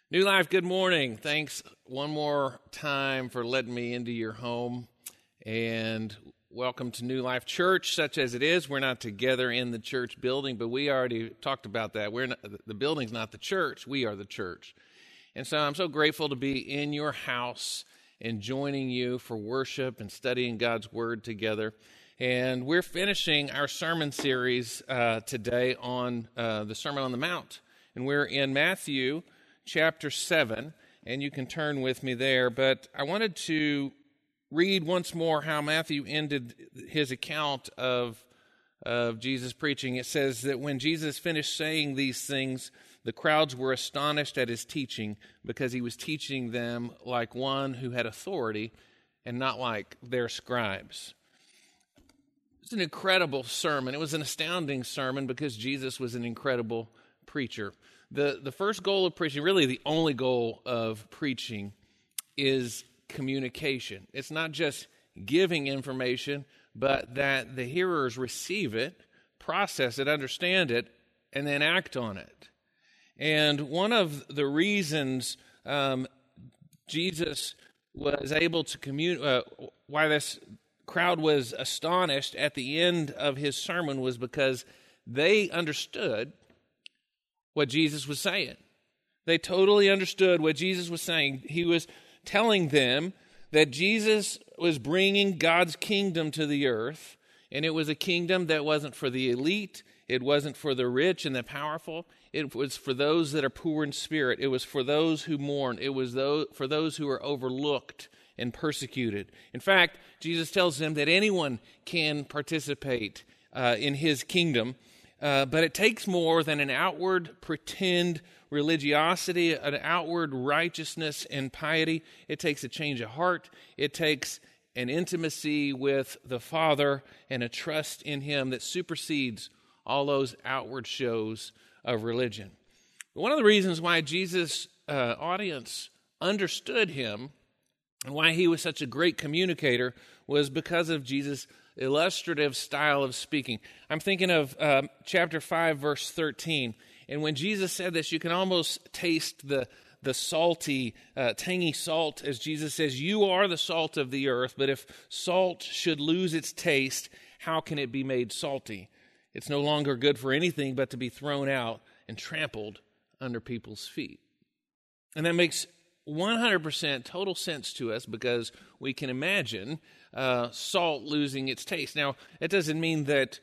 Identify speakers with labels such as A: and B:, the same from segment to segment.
A: New Life, good morning. Thanks one more time for letting me into your home. And welcome to New Life Church, such as it is. We're not together in the church building, but we already talked about that. The building's not the church. We are the church. And so I'm so grateful to be in your house and joining you for worship and studying God's Word together. And we're finishing our sermon series today on the Sermon on the Mount. And we're in Matthew chapter 7, and you can turn with me there. But I wanted to read once more how Matthew ended his account of Jesus preaching. It says that when Jesus finished saying these things, the crowds were astonished at his teaching, because he was teaching them like one who had authority and not like their scribes. It's an incredible sermon. It was an astounding sermon because Jesus was an incredible preacher. The first goal of preaching, really the only goal of preaching, is communication. It's not just giving information, but that the hearers receive it, process it, understand it, and then act on it. And one of the reasons Jesus was able to why this crowd was astonished at the end of his sermon was because they understood what Jesus was saying. They totally understood what Jesus was saying. He was telling them that Jesus was bringing God's kingdom to the earth, and it was a kingdom that wasn't for the elite. It wasn't for the rich and the powerful. It was for those that are poor in spirit. It was for those who mourn. It was for those who are overlooked and persecuted. In fact, Jesus tells them that anyone can participate in his kingdom. But it takes more than an outward pretend religiosity, an outward righteousness and piety. It takes a change of heart. It takes an intimacy with the Father and a trust in him that supersedes all those outward shows of religion. One of the reasons why Jesus' audience understood him and why he was such a great communicator was because of Jesus' illustrative style of speaking. I'm thinking of chapter 5, verse 13. And when Jesus said this, you can almost taste the salty, tangy salt, as Jesus says, "You are the salt of the earth, but if salt should lose its taste, how can it be made salty? It's no longer good for anything but to be thrown out and trampled under people's feet." And that makes 100% total sense to us because we can imagine salt losing its taste. Now, it doesn't mean that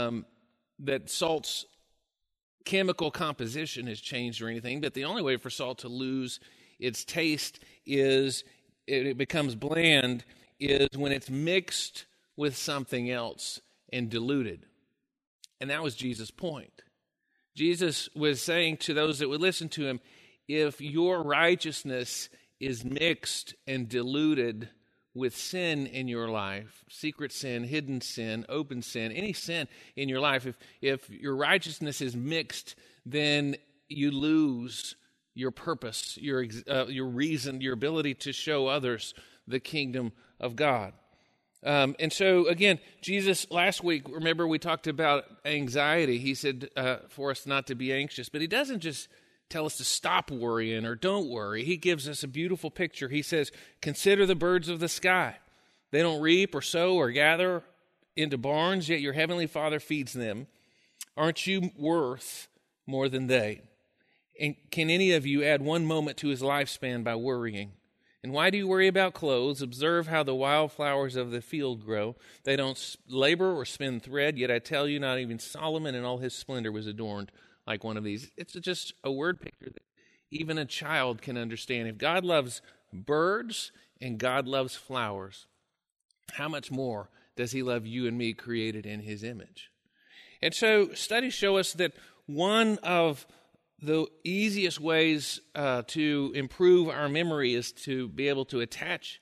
A: that salt's chemical composition has changed or anything, but the only way for salt to lose its taste is it becomes bland is when it's mixed with something else and diluted. And that was Jesus' point. Jesus was saying to those that would listen to him, if your righteousness is mixed and diluted with sin in your life, secret sin, hidden sin, open sin, any sin in your life, if your righteousness is mixed, then you lose your purpose, your reason, your ability to show others the kingdom of God. And so, again, Jesus, last week, remember we talked about anxiety. He said for us not to be anxious, but he doesn't just tell us to stop worrying or don't worry. He gives us a beautiful picture. He says, consider the birds of the sky. They don't reap or sow or gather into barns, yet your heavenly Father feeds them. Aren't you worth more than they? And can any of you add one moment to his lifespan by worrying? And why do you worry about clothes? Observe how the wildflowers of the field grow. They don't labor or spin thread, yet I tell you, not even Solomon in all his splendor was adorned like one of these. It's just a word picture that even a child can understand. If God loves birds and God loves flowers, how much more does he love you and me created in his image? And so studies show us that one of the easiest ways to improve our memory is to be able to attach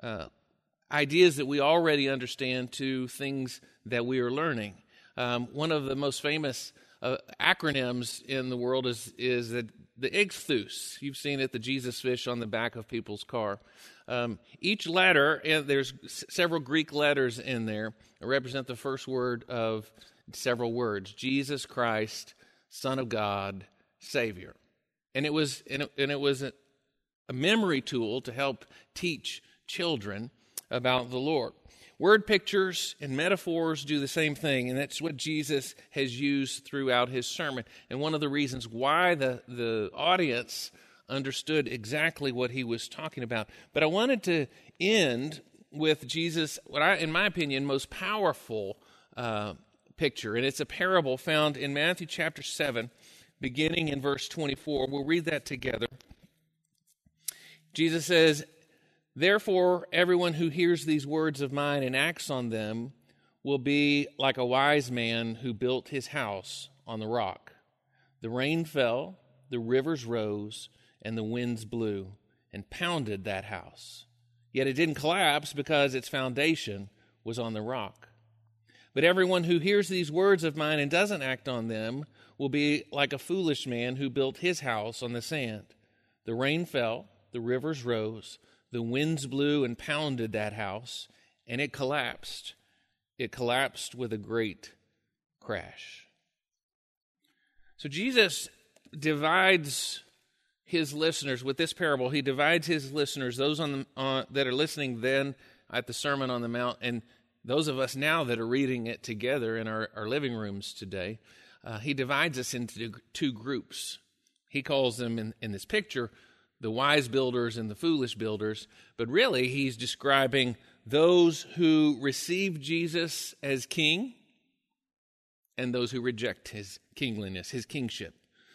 A: ideas that we already understand to things that we are learning. One of the most famous acronyms in the world is the IGTHUS. You've seen it, the Jesus fish on the back of people's car. Each letter, and there's several Greek letters in there, represent the first word of several words. Jesus Christ, Son of God, Savior. And it was a memory tool to help teach children about the Lord. Word pictures and metaphors do the same thing, and that's what Jesus has used throughout his sermon. And one of the reasons why the audience understood exactly what he was talking about. But I wanted to end with Jesus, in my opinion, most powerful picture. And it's a parable found in Matthew chapter 7, beginning in verse 24. We'll read that together. Jesus says, "Therefore, everyone who hears these words of mine and acts on them will be like a wise man who built his house on the rock. The rain fell, the rivers rose, and the winds blew and pounded that house. Yet it didn't collapse because its foundation was on the rock. But everyone who hears these words of mine and doesn't act on them will be like a foolish man who built his house on the sand. The rain fell, the rivers rose, the winds blew and pounded that house, and it collapsed. It collapsed with a great crash." So Jesus divides his listeners with this parable. He divides his listeners, those that are listening then at the Sermon on the Mount, and those of us now that are reading it together in our living rooms today. He divides us into two groups. He calls them in this picture the wise builders and the foolish builders, but really he's describing those who receive Jesus as king and those who reject his kingliness, his kingship.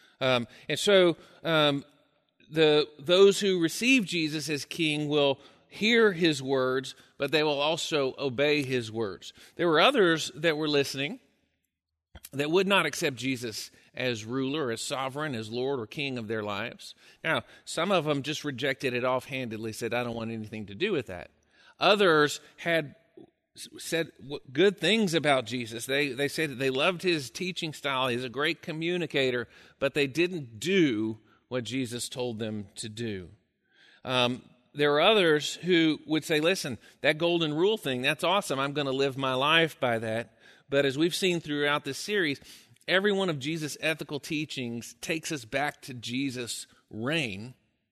A: Those who receive Jesus as king will hear his words, but they will also obey his words. There were others that were listening that would not accept Jesus as ruler, as sovereign, as Lord or King of their lives. Now, some of them just rejected it offhandedly, said, "I don't want anything to do with that." Others had said good things about Jesus. They said that they loved his teaching style. He's a great communicator, but they didn't do what Jesus told them to do. There are others who would say, "Listen, that golden rule thing, that's awesome. I'm going to live my life by that." But as we've seen throughout this series, every one of Jesus' ethical teachings takes us back to Jesus' reign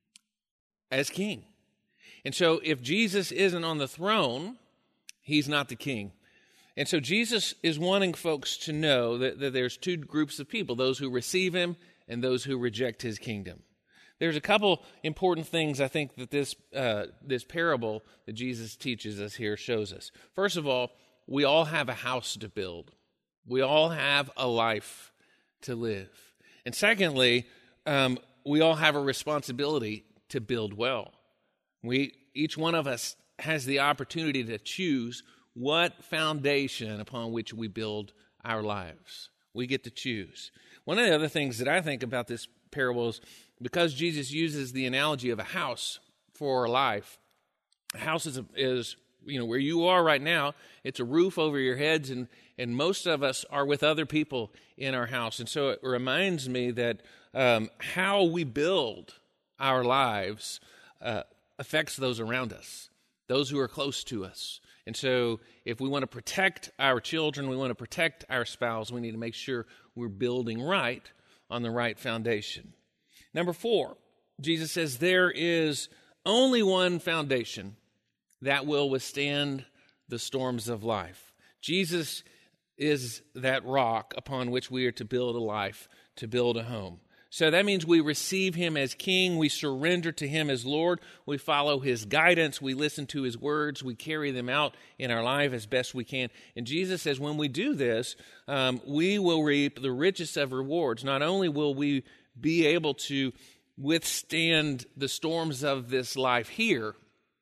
A: as king. And so if Jesus isn't on the throne, he's not the king. And so Jesus is wanting folks to know that there's two groups of people, those who receive him and those who reject his kingdom. There's a couple important things I think that this parable that Jesus teaches us here shows us. First of all, we all have a house to build. We all have a life to live. And secondly, we all have a responsibility to build well. Each one of us has the opportunity to choose what foundation upon which we build our lives. We get to choose. One of the other things that I think about this parable is because Jesus uses the analogy of a house for a life. A house is where you are right now, it's a roof over your heads, and most of us are with other people in our house. And so it reminds me that how we build our lives affects those around us, those who are close to us. And so if we want to protect our children, we want to protect our spouse, we need to make sure we're building right on the right foundation. Number 4, Jesus says there is only one foundation that will withstand the storms of life. Jesus is that rock upon which we are to build a life, to build a home. So that means we receive him as king, we surrender to him as Lord, we follow his guidance, we listen to his words, we carry them out in our life as best we can. And Jesus says when we do this, we will reap the richest of rewards. Not only will we be able to withstand the storms of this life here,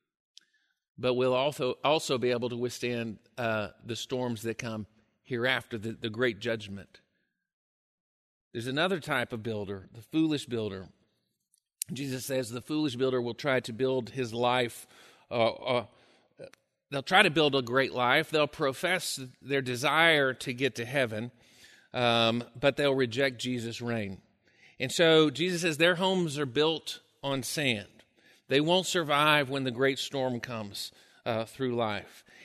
A: but we'll also be able to withstand the storms that come hereafter, the great judgment. There's another type of builder, the foolish builder. Jesus says the foolish builder will try to build his life. They'll try to build a great life. They'll profess their desire to get to heaven, but they'll reject Jesus' reign. And so Jesus says their homes are built on sand. They won't survive when the great storm comes through life.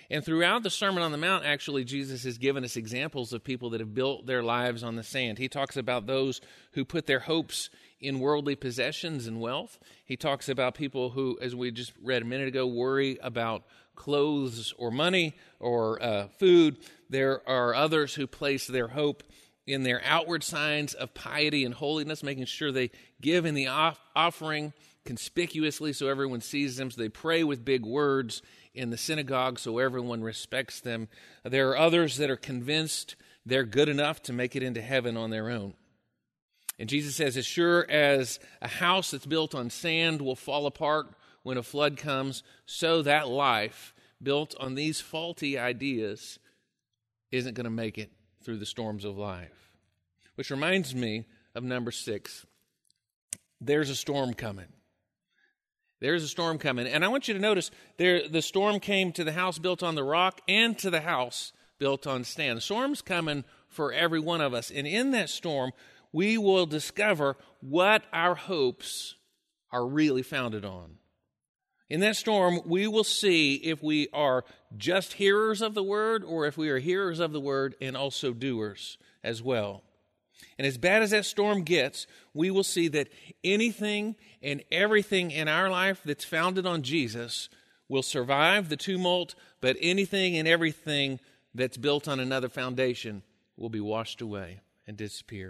A: And throughout the Sermon on the Mount, actually, Jesus has given us examples of people that have built their lives on the sand. He talks about those who put their hopes in worldly possessions and wealth. He talks about people who, as we just read a minute ago, worry about clothes or money or food. There are others who place their hope in their outward signs of piety and holiness, making sure they give in the offering conspicuously so everyone sees them. So they pray with big words in the synagogue so everyone respects them. There are others that are convinced they're good enough to make it into heaven on their own. And Jesus says, as sure as a house that's built on sand will fall apart when a flood comes, so that life built on these faulty ideas isn't going to make it through the storms of life. Which reminds me of number 6. There's a storm coming. There's a storm coming. And I want you to notice the storm came to the house built on the rock and to the house built on sand. The storm's coming for every one of us. And in that storm, we will discover what our hopes are really founded on. In that storm, we will see if we are just hearers of the word or if we are hearers of the word and also doers as well. And as bad as that storm gets, we will see that anything and everything in our life that's founded on Jesus will survive the tumult, but anything and everything that's built on another foundation will be washed away and disappear.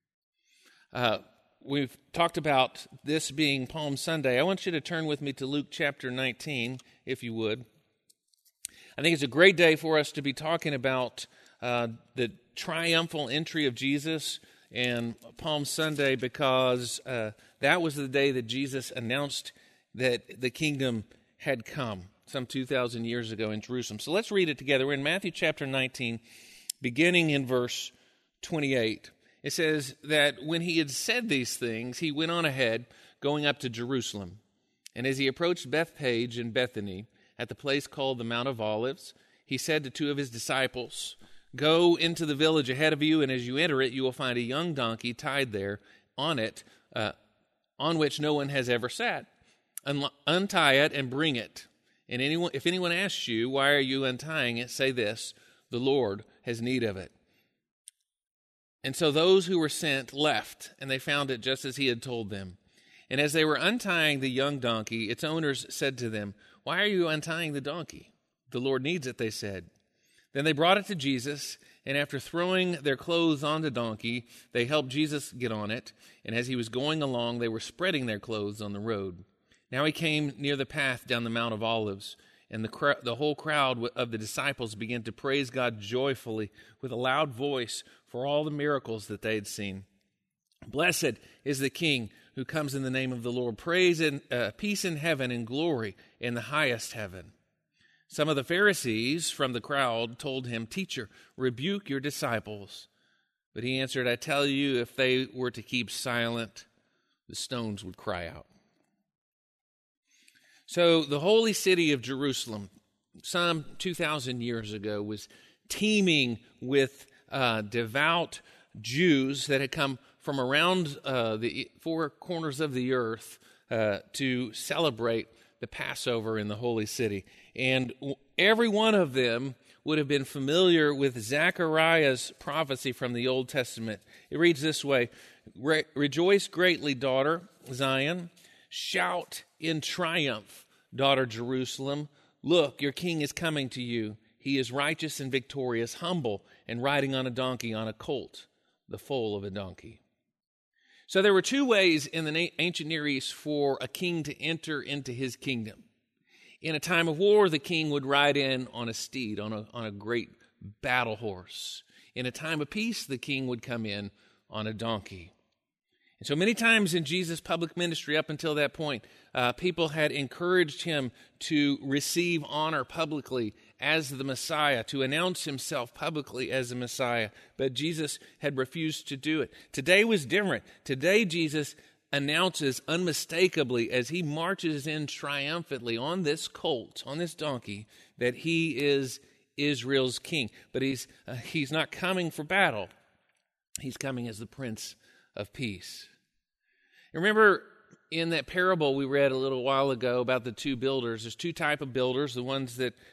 A: We've talked about this being Palm Sunday. I want you to turn with me to Luke chapter 19, if you would. I think it's a great day for us to be talking about the triumphal entry of Jesus and Palm Sunday because that was the day that Jesus announced that the kingdom had come some 2,000 years ago in Jerusalem. So let's read it together. We're in Matthew chapter 19, beginning in verse 28. It says that when he had said these things, he went on ahead, going up to Jerusalem. And as he approached Bethphage and Bethany, at the place called the Mount of Olives, he said to 2 of his disciples, "Go into the village ahead of you, and as you enter it, you will find a young donkey tied there on it, on which no one has ever sat. Untie it and bring it. And if anyone asks you, 'Why are you untying it?' say this, 'The Lord has need of it.'" And so those who were sent left, and they found it just as he had told them. And as they were untying the young donkey, its owners said to them, "Why are you untying the donkey?" "The Lord needs it," they said. Then they brought it to Jesus, and after throwing their clothes on the donkey, they helped Jesus get on it. And as he was going along, they were spreading their clothes on the road. Now he came near the path down the Mount of Olives, and the whole crowd of the disciples began to praise God joyfully with a loud voice for all the miracles that they had seen. "Blessed is the King who comes in the name of the Lord. Praise and peace in heaven and glory in the highest heaven." Some of the Pharisees from the crowd told him, "Teacher, rebuke your disciples." But he answered, "I tell you, if they were to keep silent, the stones would cry out." So the holy city of Jerusalem, some 2,000 years ago, was teeming with devout Jews that had come from around the 4 corners of the earth to celebrate the Passover in the holy city. And every one of them would have been familiar with Zechariah's prophecy from the Old Testament. It reads this way, "Rejoice greatly, daughter Zion. Shout in triumph, daughter Jerusalem. Look, your king is coming to you. He is righteous and victorious, humble, and riding on a donkey, on a colt, the foal of a donkey." So there were 2 ways in the ancient Near East for a king to enter into his kingdom. In a time of war, the king would ride in on a steed, on a great battle horse. In a time of peace, the king would come in on a donkey. And so many times in Jesus' public ministry up until that point, people had encouraged him to receive honor publicly as the Messiah, to announce himself publicly as the Messiah. But Jesus had refused to do it. Today was different. Today Jesus announces unmistakably as he marches in triumphantly on this colt, on this donkey, that he is Israel's king. But he's not coming for battle. He's coming as the Prince of Peace. Remember in that parable we read a little while ago about the 2 builders, there's 2 types of builders, the ones that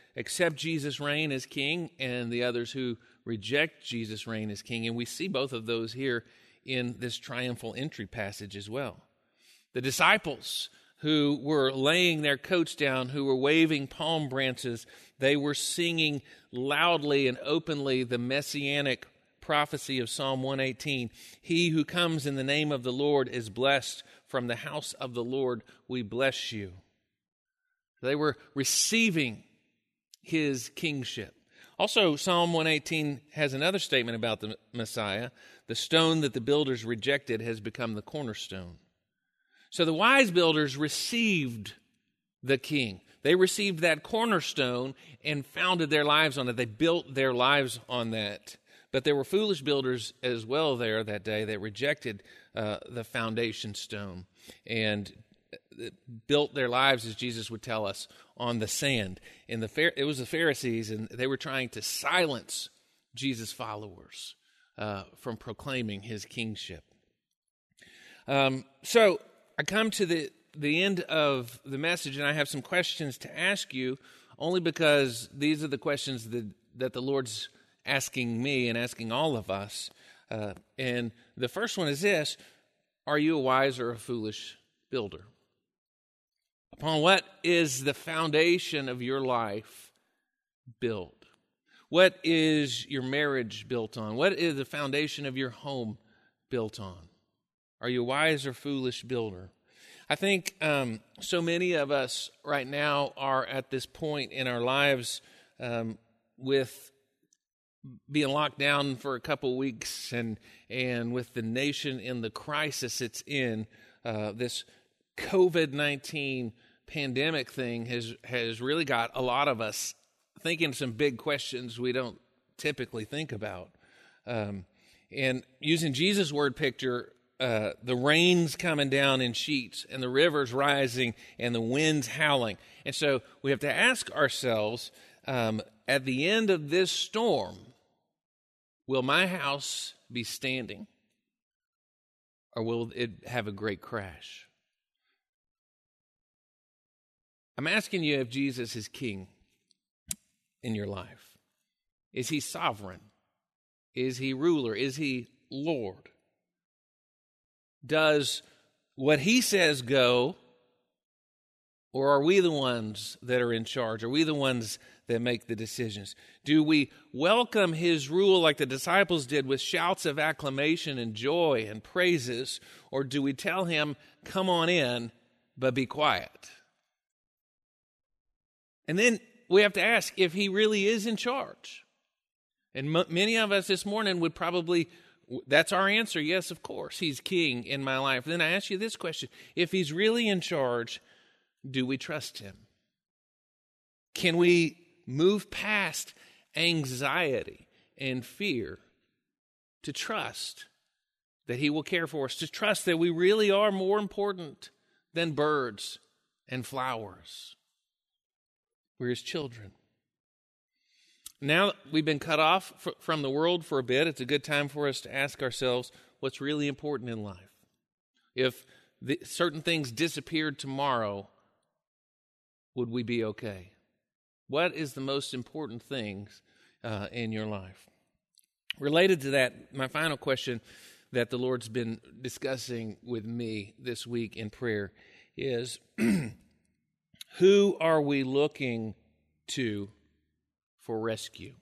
A: accept Jesus' reign as king and the others who reject Jesus' reign as king. And we see both of those here in this triumphal entry passage as well. The disciples who were laying their coats down, who were waving palm branches, they were singing loudly and openly the messianic prophecy of Psalm 118. He who comes in the name of the Lord is blessed. From the house of the Lord we bless you. They were receiving his kingship. Also, Psalm 118 has another statement about the Messiah. The stone that the builders rejected has become the cornerstone. So the wise builders received the king. They received that cornerstone and founded their lives on it. They built their lives on that. But there were foolish builders as well there that day that rejected the foundation stone and built their lives, as Jesus would tell us, on the sand. And it was the Pharisees, and they were trying to silence Jesus' followers from proclaiming his kingship. So I come to the end of the message, and I have some questions to ask you, only because these are the questions that the Lord's asking me and asking all of us. And the first one is this: are you a wise or a foolish builder? Upon what is the foundation of your life built? What is your marriage built on? What is the foundation of your home built on? Are you a wise or foolish builder? I think so many of us right now are at this point in our lives with being locked down for a couple weeks and with the nation in the crisis it's in, this COVID-19 pandemic thing has really got a lot of us thinking some big questions we don't typically think about. And using Jesus' word picture, the rain's coming down in sheets and the river's rising and the wind's howling. And so we have to ask ourselves, at the end of this storm, will my house be standing or will it have a great crash? I'm asking you if Jesus is king in your life. Is he sovereign? Is he ruler? Is he Lord? Does what he says go, or are we the ones that are in charge? Are we the ones that make the decisions? Do we welcome his rule like the disciples did with shouts of acclamation and joy and praises, or do we tell him, come on in, but be quiet? And then we have to ask if he really is in charge. And many of us this morning would probably, that's our answer. Yes, of course, he's king in my life. Then I ask you this question: if he's really in charge, do we trust him? Can we move past anxiety and fear to trust that he will care for us, to trust that we really are more important than birds and flowers? We're his children. Now that we've been cut off from the world for a bit, it's a good time for us to ask ourselves what's really important in life. If certain things disappeared tomorrow, would we be okay? What is the most important things in your life? Related to that, my final question that the Lord's been discussing with me this week in prayer is, who are we looking to for rescue?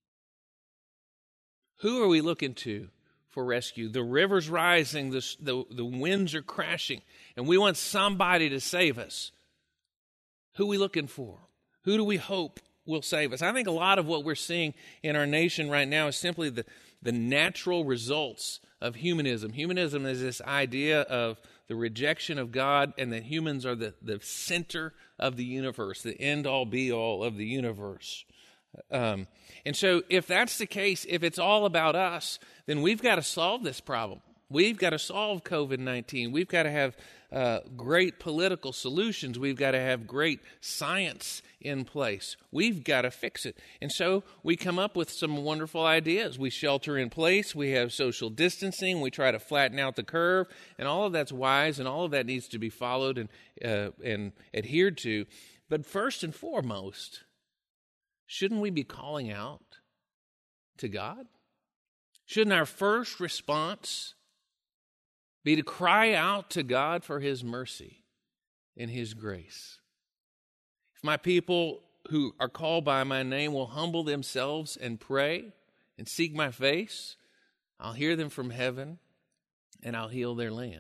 A: Who are we looking to for rescue? The river's rising, the winds are crashing, and we want somebody to save us. Who are we looking for? Who do we hope will save us? I think a lot of what we're seeing in our nation right now is simply the natural results of humanism. Humanism is this idea of the rejection of God and that humans are the center of the universe, the end-all, be-all of the universe. And so if that's the case, if it's all about us, then we've got to solve this problem. We've got to solve COVID-19. We've got to have great political solutions. We've got to have great science in place. We've got to fix it. And so we come up with some wonderful ideas. We shelter in place. We have social distancing. We try to flatten out the curve. And all of that's wise, and all of that needs to be followed and adhered to. But first and foremost, shouldn't we be calling out to God? Shouldn't our first response be to cry out to God for his mercy and his grace? If my people who are called by my name will humble themselves and pray and seek my face, I'll hear them from heaven and I'll heal their land.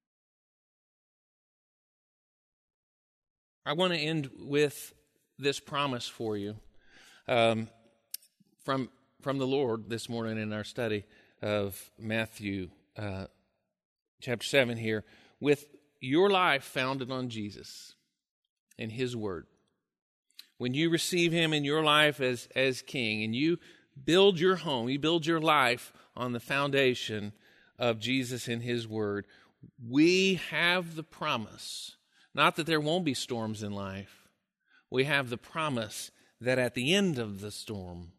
A: I want to end with this promise for you from the Lord this morning in our study of Matthew chapter 7 here, with your life founded on Jesus and his word. When you receive him in your life as king and you build your home, you build your life on the foundation of Jesus and his word, we have the promise, not that there won't be storms in life. We have the promise that at the end of the storm,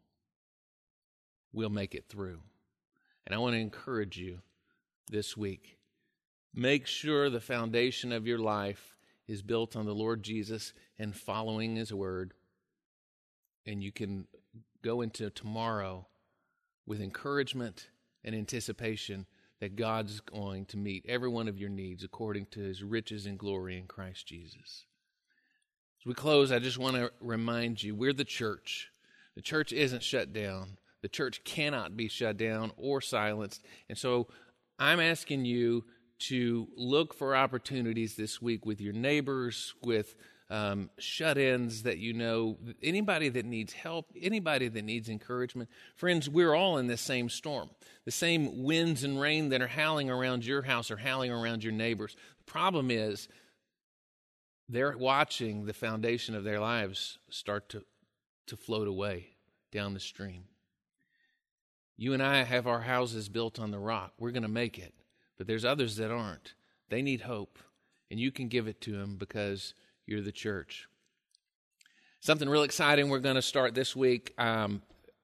A: we'll make it through. And I want to encourage you this week. Make sure the foundation of your life is built on the Lord Jesus and following his word. And you can go into tomorrow with encouragement and anticipation that God's going to meet every one of your needs according to his riches and glory in Christ Jesus. As we close, I just want to remind you, we're the church. The church isn't shut down. The church cannot be shut down or silenced. And so I'm asking you to look for opportunities this week with your neighbors, with shut-ins that you know, anybody that needs help, anybody that needs encouragement. Friends, we're all in this same storm. The same winds and rain that are howling around your house are howling around your neighbors. The problem is they're watching the foundation of their lives start to float away down the stream. You and I have our houses built on the rock. We're going to make it. But there's others that aren't. They need hope. And you can give it to them because you're the church. Something real exciting we're going to start this week. One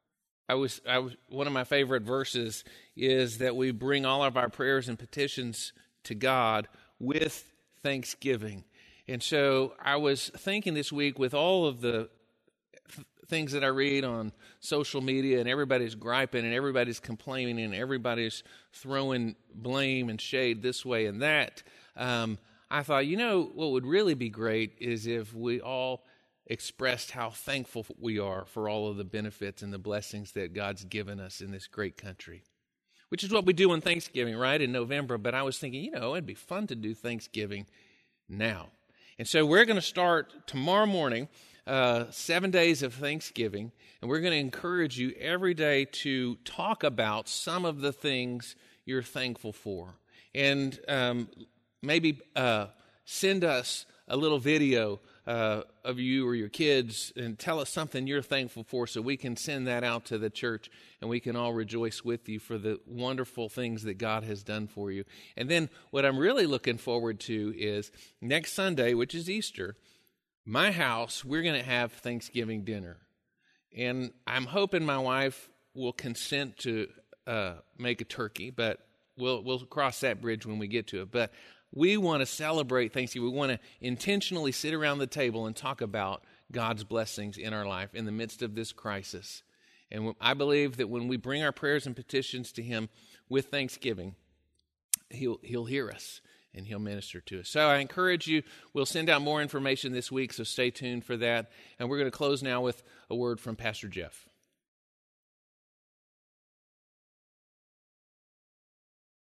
A: of my favorite verses is that we bring all of our prayers and petitions to God with thanksgiving. And so I was thinking this week, with all of the things that I read on social media, and everybody's griping and everybody's complaining and everybody's throwing blame and shade this way and that, I thought, what would really be great is if we all expressed how thankful we are for all of the benefits and the blessings that God's given us in this great country, which is what we do on Thanksgiving, right, in November. But I was thinking, it'd be fun to do Thanksgiving now. And so we're going to start tomorrow morning, 7 days of Thanksgiving, and we're going to encourage you every day to talk about some of the things you're thankful for. And maybe send us a little video of you or your kids and tell us something you're thankful for so we can send that out to the church and we can all rejoice with you for the wonderful things that God has done for you. And then what I'm really looking forward to is next Sunday, which is Easter, my house, we're going to have Thanksgiving dinner. And I'm hoping my wife will consent to make a turkey, but we'll cross that bridge when we get to it. But we want to celebrate Thanksgiving. We want to intentionally sit around the table and talk about God's blessings in our life in the midst of this crisis. And I believe that when we bring our prayers and petitions to him with thanksgiving, he'll hear us and he'll minister to us. So I encourage you, we'll send out more information this week, so stay tuned for that. And we're going to close now with a word from Pastor Jeff.